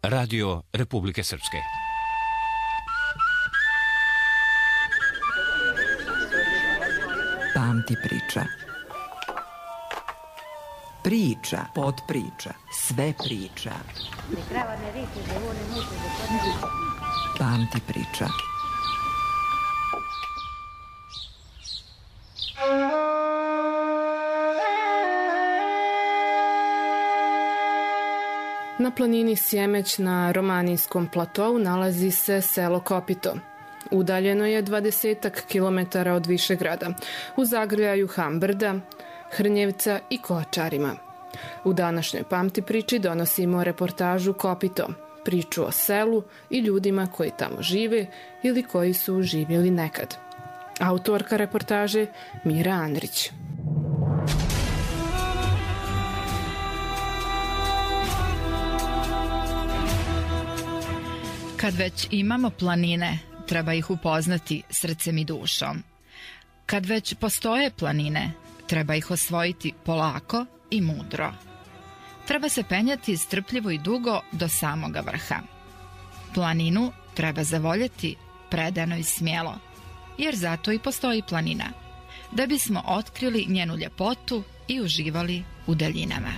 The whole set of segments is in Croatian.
Radio Republike Srpske. Pamti priča. Priča, podpriča, sve priča. Pamti priča. Na planini Sjemeć na Romanijskom platou nalazi se selo Kopito. Udaljeno je 20 kilometara od Višegrada, u zagrljaju Hambrda, Hrnjevca i Kočarima. U današnjoj Pamti priči donosimo reportažu Kopito, priču o selu i ljudima koji tamo žive ili koji su živjeli nekad. Autorka reportaže Mira Andrić. Kad već imamo planine, treba ih upoznati srcem i dušom. Kad već postoje planine, treba ih osvojiti polako i mudro. Treba se penjati strpljivo i dugo do samoga vrha. Planinu treba zavoljeti predano i smjelo, jer zato i postoji planina, da bismo otkrili njenu ljepotu i uživali u daljinama.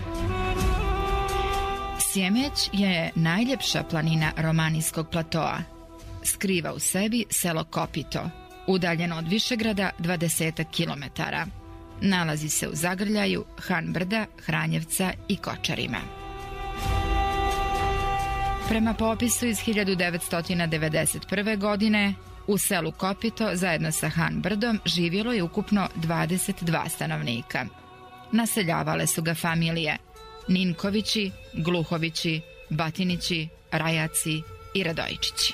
Sjemeć je najljepša planina Romanijskog platoa. Skriva u sebi selo Kopito, udaljeno od Višegrada 20 kilometara. Nalazi se u zagrljaju Hambrda, Hranjevca i Kočarima. Prema popisu iz 1991. godine, u selu Kopito zajedno sa Hambrdom živjelo je ukupno 22 stanovnika. Naseljavale su ga familije Ninkovići, Gluhovići, Batinići, Rajaci i Radojičići.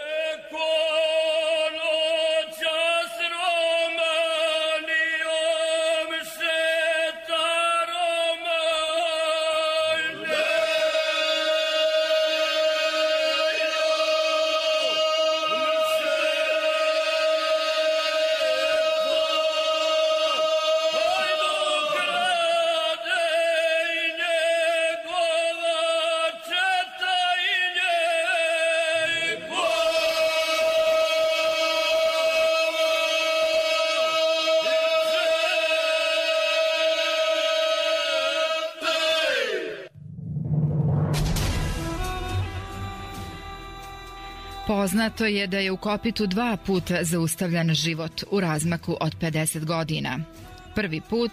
Poznato je da je u Kopitu 2 puta zaustavljan život u razmaku od 50 godina. Prvi put,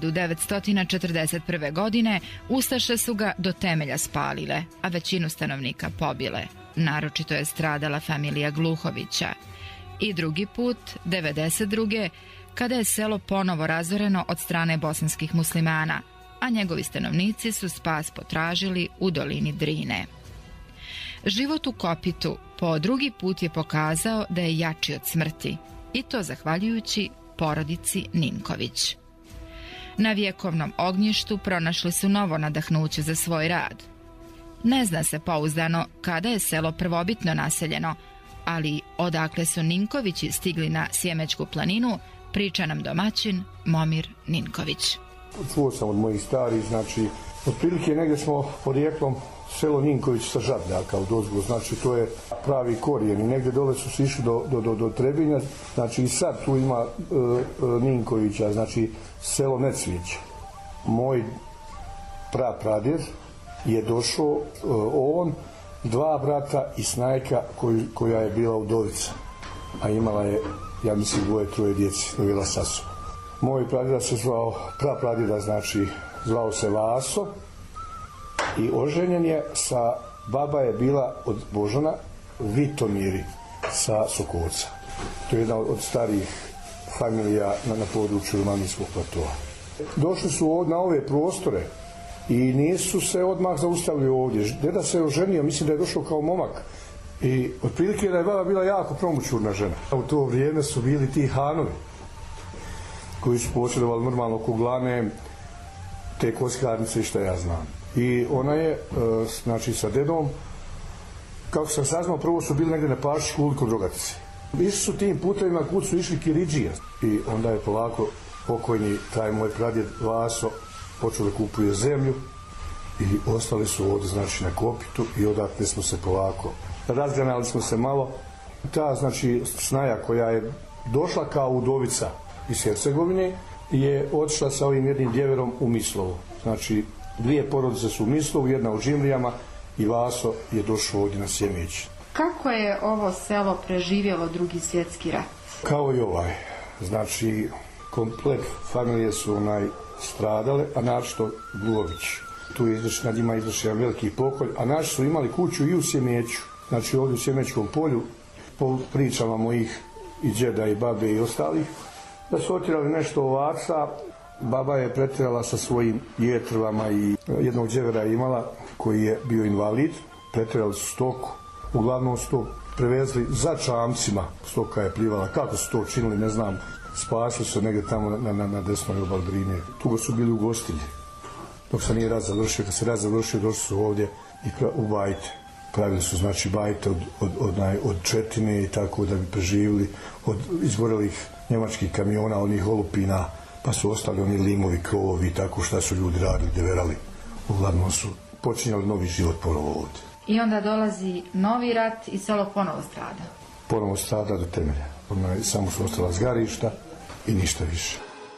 1941. godine, ustaše su ga do temelja spalile, a većinu stanovnika pobile. Naročito je stradala familija Gluhovića. I drugi put, 1992. kada je selo ponovo razoreno od strane bosanskih muslimana, a njegovi stanovnici su spas potražili u dolini Drine. Život u Kopitu po drugi put je pokazao da je jači od smrti, i to zahvaljujući porodici Ninković. Na vjekovnom ognjištu pronašli su novo nadahnuće za svoj rad. Ne zna se pouzdano kada je selo prvobitno naseljeno, ali odakle su Ninkovići stigli na Sjemečku planinu, priča nam domaćin Momir Ninković. Čuo sam od mojih starih, znači, otprilike negdje smo porijeklom selo Ninković sa Žabljaka u Dozgu, znači to je pravi korijen i negdje dole su se išli do Trebinja, znači i sad tu ima Ninkovića, znači selo Necvić. Moj prapradjed je došao, on, 2 brata i snajka koja je bila udovica, a imala je, ja mislim, 2-3 djeci, bila sa sobom. Moj pradjeda se zvao, prapradjeda, znači zvao se Vaso i oženjen je sa, baba je bila od Božana, Vitomiri sa Sokovca. To je jedna od starijih familija na području Romanijskog platoa. Došli su na ove prostore i nisu se odmah zaustavili ovdje. Deda se oženio, mislim da je došao kao momak. I otprilike da je baba bila jako promućurna žena. U to vrijeme su bili ti hanovi koji su posjedovali normalno kuglane, te kockarnice i šta ja znam. I ona je, znači sa dedom, kako sam saznao, prvo su bili negdje na paši školi kod Rogatice. Išli su tim putevima kud su išli Kiridžija. I onda je polako pokojni taj moj pradjed Vaso počeo da kupuje zemlju i ostali su ovdje znači na Kopitu i odatle smo se polako razgranali smo se malo. Ta znači snaja koja je došla kao udovica iz Hercegovine je otišla sa ovim jednim djeverom u Mislovo. Znači 2 porodice su u Mislovu, jedna u Džimrijama i Vaso je došao ovdje na Sjemeć. Kako je ovo selo preživjelo Drugi svjetski rat? Kao i ovaj. Znači komplet familije su stradale, a naročito Gluhović. Tu je nad njima izvršen veliki pokolj, a naši su imali kuću i u Sjemeću. Znači ovdje u Sjemečkom polju, po pričama mojih i džeda i babe i ostalih, da su otjerali nešto ovaca. Baba je pretjerala sa svojim jetrvama i jednog djevera je imala koji je bio invalid. Pretjerali su stoku. Uglavnom su to prevezli za čamcima. Stoka je plivala. Kako su to činili, ne znam. Spasili su negdje tamo na desnoj obali Drine. Tu su bili u gostilji. Dok se nije rat završio, kad se rat završio, došli su ovdje i u bajte. Pravili su znači bajte od četine i tako da bi preživjeli od izgorelih njemačkih kamiona, onih olupina, pa su ostali oni limovi, krovovi i tako šta su ljudi radili, deverali. Uglavnom su počinjali novi život ponovo ovdje. I onda dolazi novi rat i selo ponovo strada. Ponovo strada do temelja. Samo su ostala zgarišta i ništa više.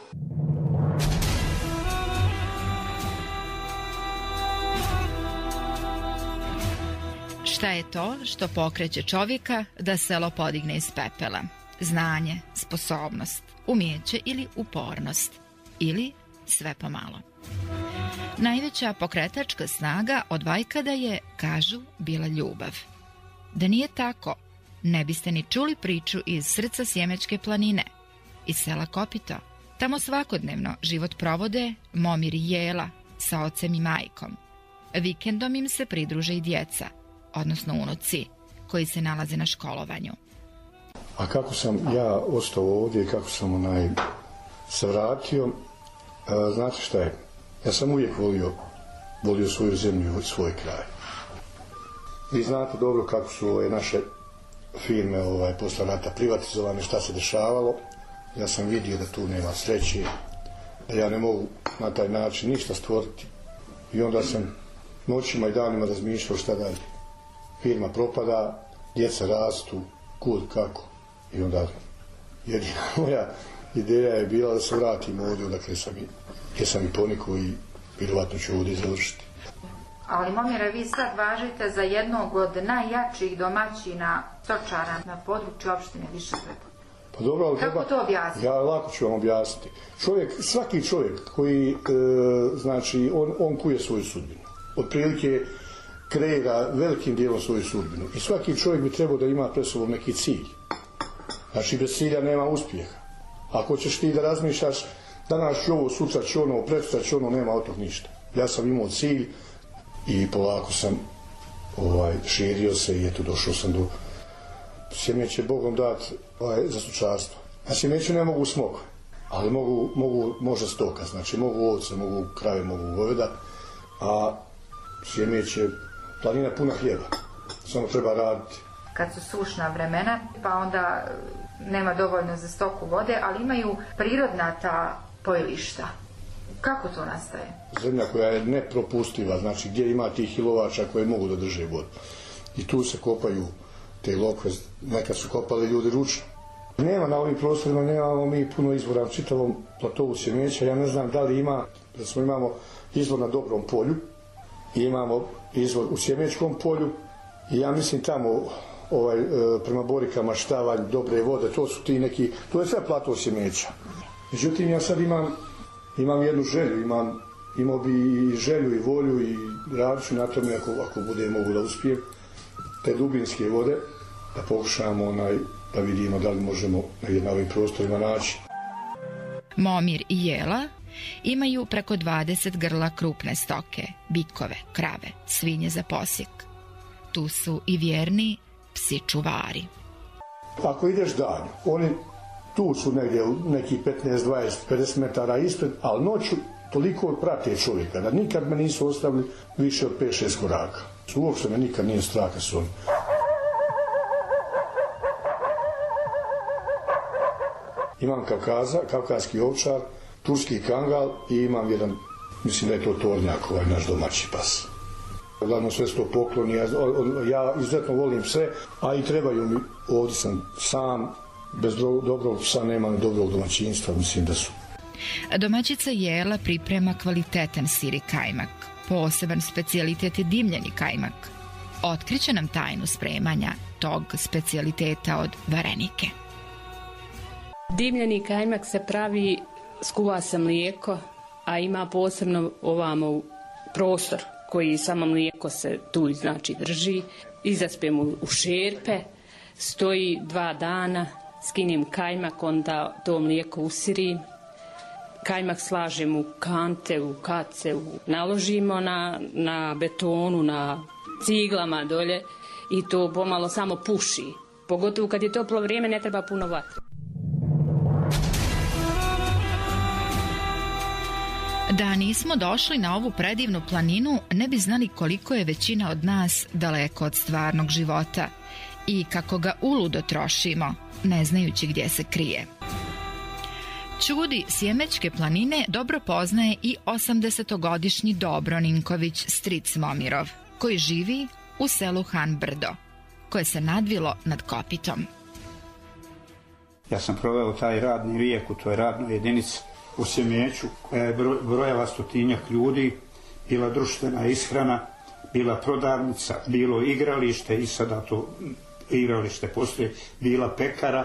Šta je to što pokreće čovjeka da selo podigne iz pepela? Znanje, sposobnost, umijeće ili upornost? Ili sve pomalo? Najveća pokretačka snaga od vajkada je, kažu, bila ljubav. Da nije tako, ne biste ni čuli priču iz srca Sjemečke planine, iz sela Kopito. Tamo svakodnevno život provode Momir i Jela sa ocem i majkom. Vikendom im se pridruže i djeca, odnosno unuci, koji se nalaze na školovanju. A kako sam ja ostao ovdje i kako sam se vratio, znate šta je? Ja sam uvijek volio svoju zemlju i svoj kraj. Vi znate dobro kako su ove naše firme posle rata privatizovane, šta se dešavalo. Ja sam vidio da tu nema sreće, da ja ne mogu na taj način ništa stvoriti. I onda sam noćima i danima razmišljao šta dalje. Firma propada, djeca rastu, kud, kako. I onda jedina moja ideja je bila da se vratim ovdje odakle sam i ponikao i vjerovatno ću ovdje završiti. Ali Momire, vi sad važite za jednog od najjačih domaćina stočara na području opštine Višegrad. Pa dobro, ali kako to objasniti? Ja lako ću vam objasniti. Svaki čovjek koji, znači, on kuje svoju sudbinu. Otprilike kreira velikim dijelom svoju sudbinu. I svaki čovjek bi trebao da ima pred sobom neki cilj. Znači, bez cilja nema uspjeha. Ako ćeš ti da razmišljaš, danas ću ovo, sutra ću ono, presutra ću ono, nema od tog ništa. Ja sam imao cilj i polako sam širio se i eto došao sam do Sjemeć je Bogom dat za stočarstvo. Na Sjemeću ne mogu smok, ali može stoka, znači mogu ovce, mogu krave, mogu goveda, a Sjemeć je planina puna hljeba, samo treba raditi. Kad su sušna vremena, pa onda nema dovoljno za stoku vode, ali imaju prirodna ta pojilišta. Kako to nastaje? Zemlja koja je nepropustiva, znači gdje ima tih ilovača koje mogu da drže vodu. I tu se kopaju te lokve, nekad su kopali ljudi ručno. Nema na ovim prostorima, nemamo mi puno izvora na čitavom platovu Sjemeća. Ja ne znam da li ima, da imamo izvor na Dobrom polju i imamo izvor u Sjemečkom polju i ja mislim tamo prema Borikama, Štavanj, Dobre vode, to su ti neki, to je sve platov Sjemeća. Međutim, ja sad imam jednu želju, imao bi i želju i volju i radit ću na tome ako bude mogu da uspijem te dubinske vode, da pokušamo da vidimo da li možemo na ovim prostorima naći. Momir i Jela imaju preko 20 grla krupne stoke, bikove, krave, svinje za posjek. Tu su i vjerni psi čuvari. Ako ideš danju, oni tu su negdje neki 15, 20, 50 metara ispred, ali noću toliko prate čovjeka da nikad me nisu ostavili više od 5-6 koraka. Uopšte me nikad nije strah s oni. Imam kavkaski ovčar, turski kangal i imam jedan Mislim da je to Tornjak, naš domaći pas. Glavno sve su to pokloni, ja izuzetno volim sve, a i trebaju mi, ovdje sam sam, bez dobrog psa nema ni dobrog domaćinstva, mislim da su. Domaćica Jela priprema kvalitetan sir i kajmak. Poseban specijalitet je dimljeni kajmak. Otkriće nam tajnu spremanja tog specijaliteta od varenike. Dimljeni kajmak se pravi, skuva se mlijeko, a ima posebno ovamo prostor koji samo mlijeko se tu znači drži. Izaspemo u šerpe, stoji 2 dana, skinim kajmak, onda to mlijeko usirim. Kajmak slažemo u kante, u kace, naložimo na betonu, na ciglama dolje i to pomalo samo puši. Pogotovo kad je toplo vrijeme ne treba puno vatre. Da nismo došli na ovu predivnu planinu, ne bi znali koliko je većina od nas daleko od stvarnog života i kako ga uludo trošimo, ne znajući gdje se krije. Čudi Sjemečke planine dobro poznaje i 80-godišnji Dobro Ninković stric Momirov, koji živi u selu Han Brdo, koje se nadvilo nad Kopitom. Ja sam proveo taj radni vijek u toj radnoj jedinici u Sjemeću, koja je brojala 100-tinjak ljudi, bila društvena ishrana, bila prodavnica, bilo igralište i sada to igralište postoji, bila pekara,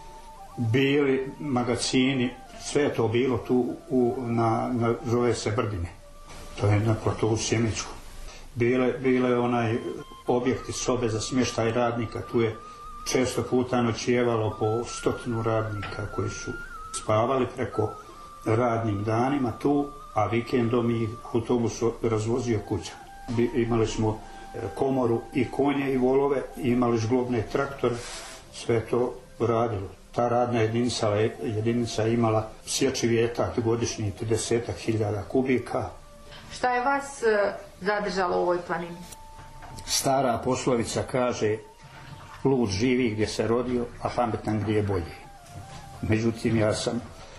bili magazini, sve je to bilo tu zove se Brdine, to je na platovu Sjemečku. Bile objekti, sobe za smještaj radnika, tu je često puta noćijevalo po 100 radnika koji su spavali preko radnim danima tu, a vikendom i autobus razvozio kuća. Imali smo komoru i konje i volove, imali žglobne traktore, sve to radilo. Ta radna jedinica je imala sječi vjetak godišnji 30.000 kubika. Šta je vas zadržalo u ovoj planini? Stara poslovica kaže: lud živi gdje se rodio, a pametan gdje je bolje. Međutim, ja sam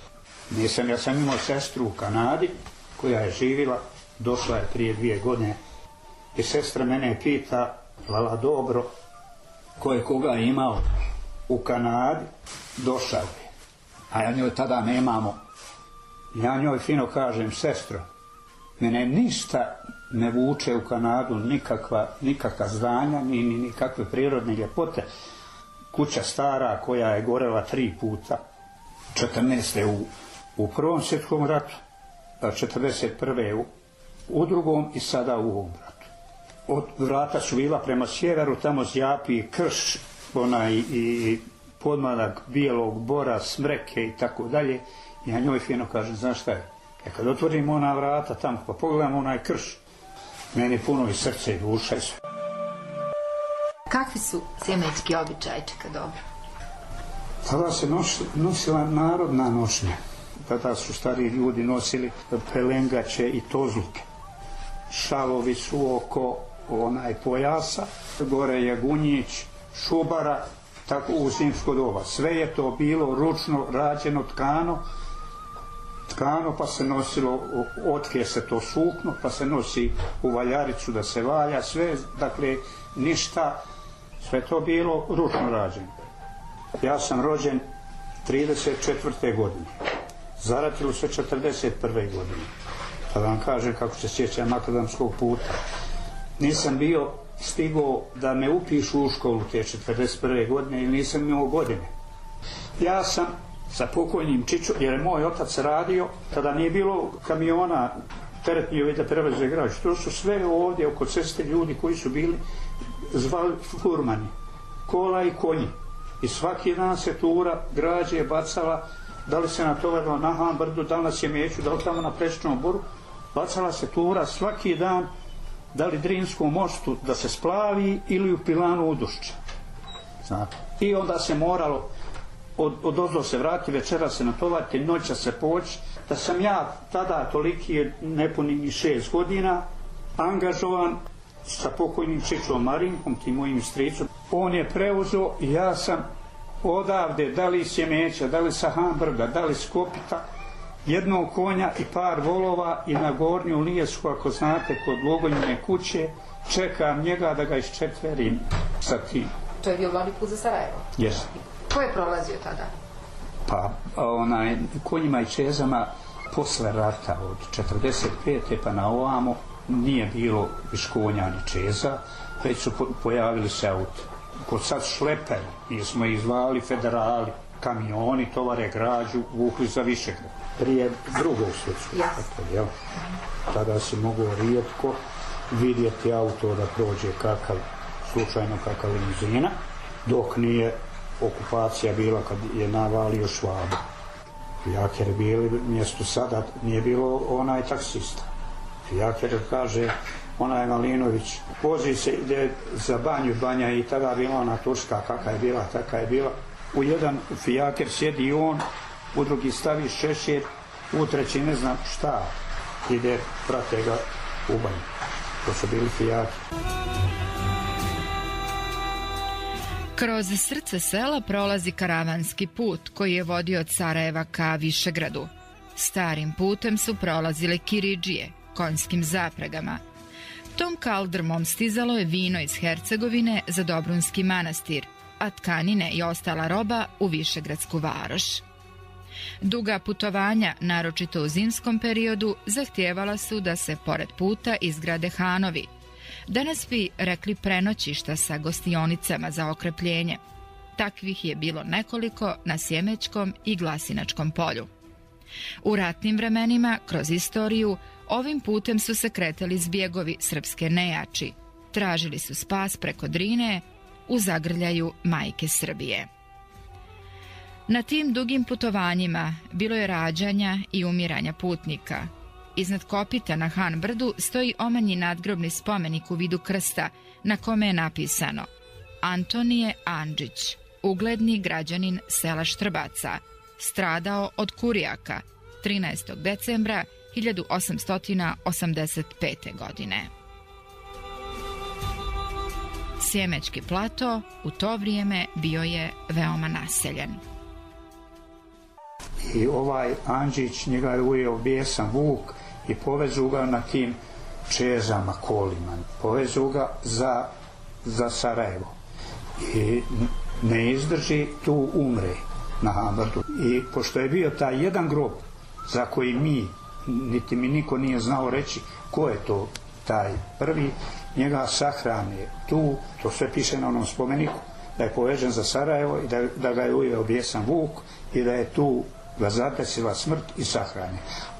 imao sestru u Kanadi koja je živjela, došla je prije 2 godine i sestra mene pita: Vala dobro, ko je koga imao u Kanadi, došao je, a ja njoj tada nemamo. Ja njoj fino kažem: sestro, mene ništa ne vuče u Kanadu, nikakva zdanja, ni nikakve prirodne ljepote. Kuća stara koja je gorela 3 puta, 14. u Prvom svjetskom ratu, 41. u Drugom i sada u ovom ratu. Od vrata su bila prema sjeveru, tamo zjapi krš, i podmladak bijelog bora, smreke i tako dalje. Ja njoj fino kažem: znaš šta je, kad otvorimo ona vrata tamo pa pogledamo onaj krš, meni puno i srce i duša i sve. Kakvi su sjemečki običaji, čeka dobro? Tada se nosila narodna nošnja. Tada su stari ljudi nosili pelengače i tozluke. Šalovi su oko pojasa, gore je gunjić, šubara, tako u zimsko doba. Sve je to bilo ručno rađeno, tkano, pa se nosilo, otke se to sukno, pa se nosi u valjaricu da se valja, sve, dakle, ništa, sve to bilo ručno rađeno. Ja sam rođen 34. godine, zaratilo se 41. godine. Pa da vam kažem kako se sjećam makadamskog puta. Nisam stigao da me upišu u školu te 41. godine ili nisam imao godine. Ja sam sa pokojnim Čičom, jer je moj otac radio, tada nije bilo kamiona teretnije da prevoze građu. To su sve ovdje oko ceste ljudi koji su bili zvali furmani, kola i konji. I svaki dan se tura građe bacala, da li se natovarila na Han Brdu, da li na Sjemeću, da li tamo na Prečnom Boru, bacala se tura svaki dan, da li Drinskom mostu da se splavi ili u pilanu Udušća. Znate. I onda se moralo odozdo se vrati, večera se natovariti, noća se poći. Da sam ja tada toliki, nepunih 6 godina, angažovan sa pokojnim Čičom Marinkom, tim mojim stricom. On je preuzeo i ja sam odavde, da li iz Sjemeća, da li sa Han Brda, da li iz Kopita, jednog konja i par volova i na Gornju Lijesku, ako znate, kod Logonjine kuće, čekam njega da ga iščetverim sa tim. To je bio glavni put za Sarajevo? Jesam. Ko je prolazio tada? Pa, konjima i čezama posle rata od 45. pa na ovamo nije bilo više konja ni čeza, već su pojavili se auto. Kod sad šleperi, mi smo ih zvali federali, kamioni, tovare građu, vukli za Višegrad. Prije Drugog svjetskog rata, tada si mogao rijetko vidjeti auto da prođe slučajno kakva limuzina, dok nije okupacija bila kad je navalio Švabu. Fijaker bili mjesto sada, nije bilo onaj taksista. Fijaker kaže, onaj Malinović, vozi se, ide za banju, banja i tada bila ona turska, kakva je bila, taka je bila. U jedan fijaker sjedi on, u drugi stavi šešir, u treći ne znam šta, ide, prate ga u banju. To su bili fijaki. Kroz srce sela prolazi karavanski put koji je vodio od Sarajeva ka Višegradu. Starim putem su prolazile kiridžije, konjskim zapregama. Tom kaldrmom stizalo je vino iz Hercegovine za Dobrunski manastir, a tkanine i ostala roba u Višegradsku varoš. Duga putovanja, naročito u zimskom periodu, zahtijevala su da se pored puta izgrade hanovi. Danas bi rekli prenoćišta sa gostionicama za okrepljenje. Takvih je bilo nekoliko na Sjemečkom i Glasinačkom polju. U ratnim vremenima, kroz istoriju, ovim putem su se kretali zbjegovi srpske nejači. Tražili su spas preko Drine u zagrljaju majke Srbije. Na tim dugim putovanjima bilo je rađanja i umiranja putnika. Iznad kopita na Han brdu stoji omanji nadgrobni spomenik u vidu krsta na kome je napisano: Antonije Andžić, ugledni građanin sela Štrbaca, stradao od kurijaka 13. decembra 1885. godine. Sjemečki plato u to vrijeme bio je veoma naseljen. I ovaj Andžić, njega je ujeo bijesan vuk i povezu ga na tim čezama, kolima. Povezu ga za Sarajevo. I ne izdrži, tu umre na Hambrdu. I pošto je bio taj jedan grob za koji niti mi niko nije znao reći ko je to taj prvi, njega sahrane tu, to sve piše na onom spomeniku, da je povežen za Sarajevo i da ga je ujeo bijesan vuk i da je tu ga zadesila smrt i sahrane.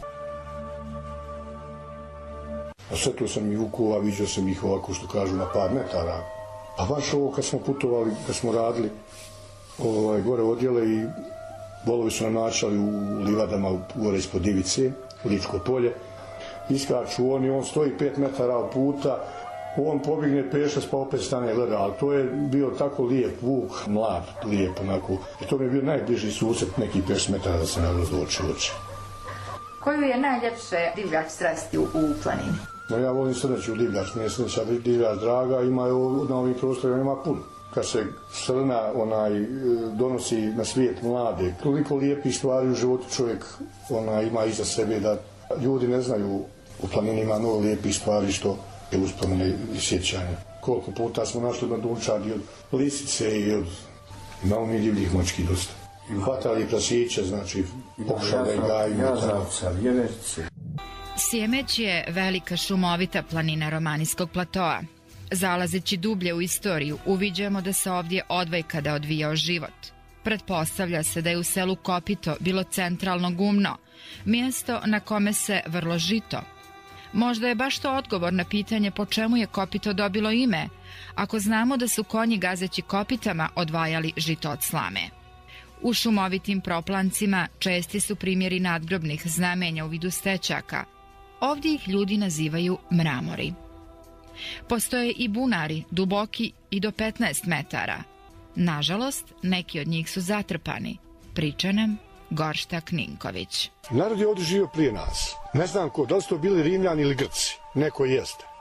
A sve to sam i vukova, viđao sam ih ovako što kažu na par metara. A baš ovo kad smo putovali, kad smo radili gore odjele i volovi su nam načali u livadama gore ispod Divice, u Ličko polje. Iskaču on stoji 5 metara od puta, on pobigne pešac pa opet stane gleda, ali to je bio tako lijep vuk, mlad, lijep onako. I to mi je bio najbliži susret, nekih 5 metara da se nagledao oči. Koju je najljepše divljač sresti u planini? No ja volim srneću divljač, nije srneća divljač draga, ima na ovim prostorima ima puno. Kad se srna donosi na svijet mlade, koliko lijepih stvari u životu čovjek ima iza sebe, da ljudi ne znaju u planini ima mnogo lijepih stvari što je uspomene i sjećanja. Koliko puta smo našli mladunčadi od lisice i od imamo mi divljih močki dosta. Hvatali prasiće, znači pokušali gajimo. Jazavca, vjeverice. Sjemeć je velika šumovita planina Romanijskog platoa. Zalazeći dublje u istoriju, uviđamo da se ovdje odvajkada odvijao život. Pretpostavlja se da je u selu Kopito bilo centralno gumno, mjesto na kome se vrlo žito. Možda je baš to odgovor na pitanje po čemu je Kopito dobilo ime, ako znamo da su konji gazeći kopitama odvajali žito od slame. U šumovitim proplancima česti su primjeri nadgrobnih znamenja u vidu stećaka. Ovdje ih ljudi nazivaju mramori. Postoje i bunari, duboki i do 15 metara. Nažalost, neki od njih su zatrpani, priča nam Gorštak Ninković. Narod je ovdje živio prije nas. Ne znam ko, da li su to bili Rimljani ili Grci. Neko jeste.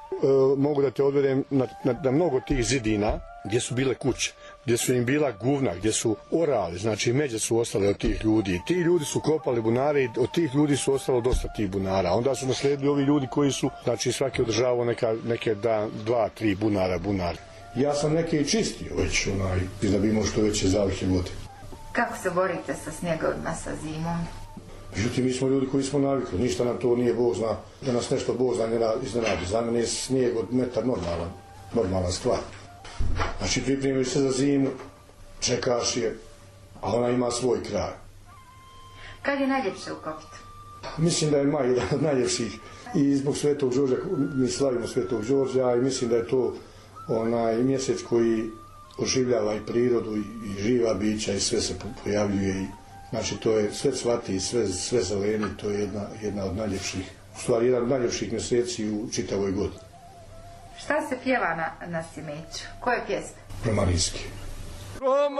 Mogu da te odvedem na mnogo tih zidina gdje su bile kuće, gdje su im bila guvna, gdje su orali, znači međe su ostale od tih ljudi. Ti ljudi su kopali bunare i od tih ljudi su ostalo dosta tih bunara. Onda su nasledili ovi ljudi koji su, znači svaki održavao neke 2-3 bunar. Ja sam neke i čistio već, da bi imao što veće zalihe vode. Kako se borite sa snjegovima, sa zimom? Međutim, mi smo ljudi koji smo navikli, ništa nam to nije Bog zna, da nas nešto Bog zna ne iznenadi. Za mene je snijeg od metar normalna stvar. Znači, pripremiš se za zimu, čekaš je, a ona ima svoj kraj. Kad je najljepše u Kopitu? Mislim da je maj jedan od najljepših i zbog Svetog Đorđa, mi slavimo Svetog Đorđa i mislim da je to onaj mjesec koji oživljava i prirodu i živa bića i sve se pojavljuje i znači to je sve cvati i sve zeleni, to je jedna od najljepših, u stvari jedan od najljepših mjeseci u čitavoj godini. Šta se pjeva na Sjemeću? Koje pjesme? Romanijski. Romanio,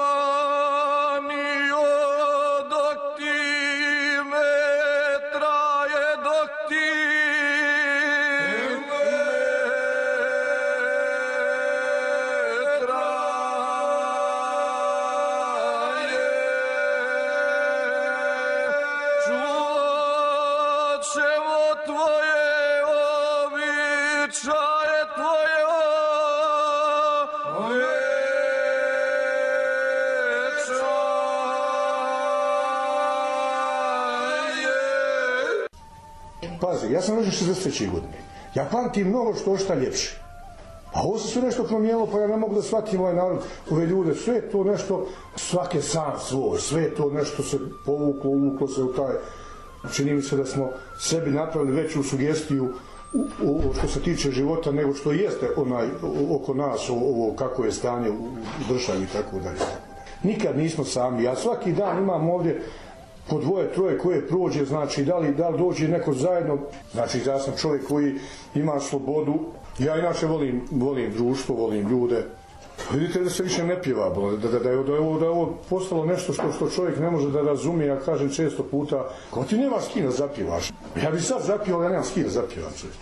dok ti me traje, dok ti me traje, čuvat ćemo tvoje običaje, tvoje Pazi, ja sam rođen 63. godine. Ja pamtim mnogo što ošta ljepše. A ovo se sve nešto promijenilo, pa ja ne mogu da shvatim ovaj narod, ove ljude. Sve je to nešto, svake sam svoj, sve je to nešto se uvuklo se u taj... Čini mi se da smo sebi napravili veću sugestiju što se tiče života nego što jeste oko nas, ovo kako je stanje u državi i tako dalje. Nikad nismo sami. Ja svaki dan imam ovdje po 2-3 koje prođe, znači da li dođe neko zajedno, znači ja sam čovjek koji ima slobodu, ja inače volim društvo, volim ljude. Vidite da se više ne pjeva, da je ovo postalo nešto što čovjek ne može da razumije, ja kažem često puta, kao ti nemaš s kim da zapjevaš. Ja bi sad zapjevao, ja nemam s kim da zapjevam, čovječ.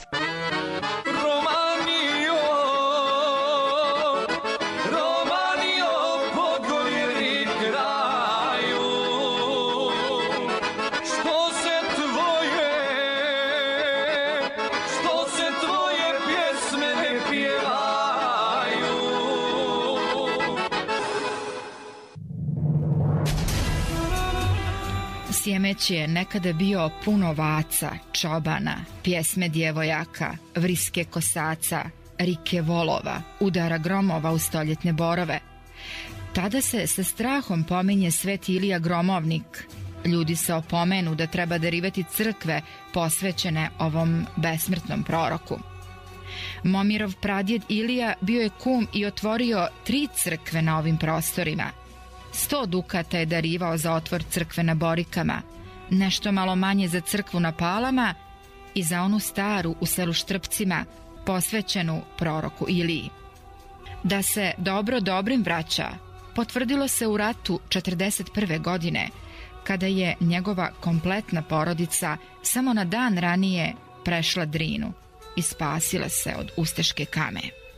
Sjemeć je nekada bio puno ovaca, čobana, pjesme djevojaka, vriske kosaca, rike volova, udara gromova u stoljetne borove. Tada se sa strahom pominje Sveti Ilija Gromovnik. Ljudi se opomenu da treba darivati crkve posvećene ovom besmrtnom proroku. Momirov pradjed Ilija bio je kum i otvorio 3 crkve na ovim prostorima. 100 dukata je darivao za otvor crkve na Borikama, nešto malo manje za crkvu na Palama i za onu staru u selu Štrpcima, posvećenu proroku Iliji. Da se dobro dobrim vraća, potvrdilo se u ratu 1941. godine, kada je njegova kompletna porodica samo na dan ranije prešla Drinu i spasila se od ustaške kame.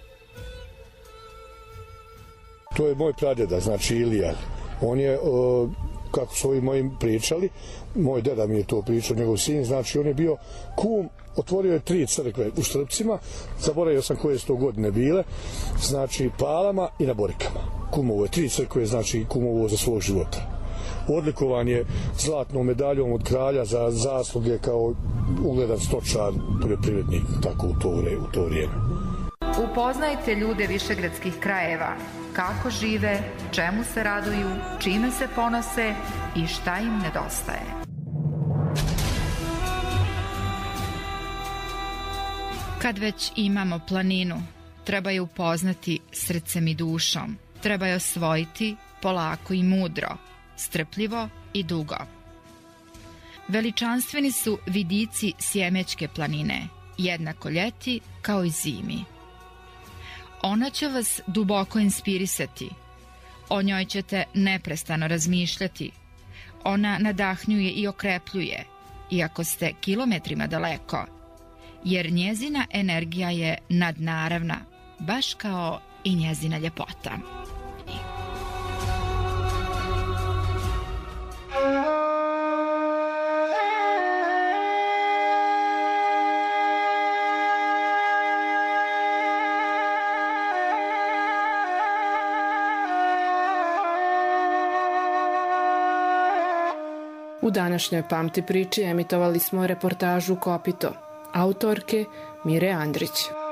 To je moj pradeda, znači Ilija. On je, kako su ovi moji pričali, moj deda mi je to pričao, njegov sin, znači on je bio kum, otvorio je 3 crkve u Štrpcima, zaboravio sam koje su to godine bile, znači Palama i na Borikama. Kumovo je 3 crkve, znači kumovo za svog života. Odlikovan je zlatnom medaljom od kralja za zasluge kao ugledan stočar, poljoprivrednik, tako u to vrijeme. Upoznajte ljude višegradskih krajeva, kako žive, čemu se raduju, čime se ponose i šta im nedostaje. Kad već imamo planinu, treba je upoznati srcem i dušom, treba je osvojiti polako i mudro, strpljivo i dugo. Veličanstveni su vidici Sjemećke planine, jednako ljeti kao i zimi. Ona će vas duboko inspirisati. O njoj ćete neprestano razmišljati. Ona nadahnjuje i okrepljuje, iako ste kilometrima daleko. jer njezina energija je nadnaravna, baš kao i njezina ljepota. U današnjoj Pamti priči emitovali smo reportažu Kopito, autorke Mire Andrić.